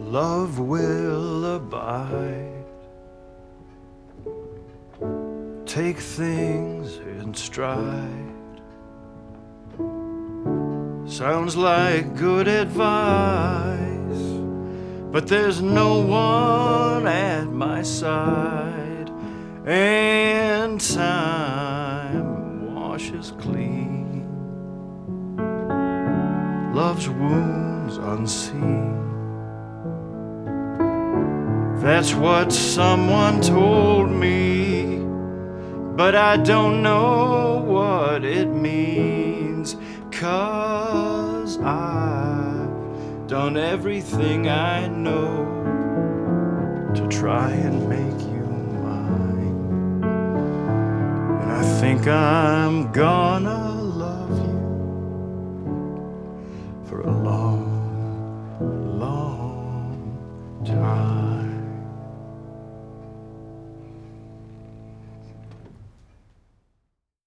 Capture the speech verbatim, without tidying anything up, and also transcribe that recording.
love will abide. Take things in stride. Sounds like good advice, but there's no one at my side, and time washes clean love's wounds unseen. That's what someone told me, but I don't know what it means, 'cause I've done everything I know to try and make you mine. And I think I'm gonna love you for a long, long time.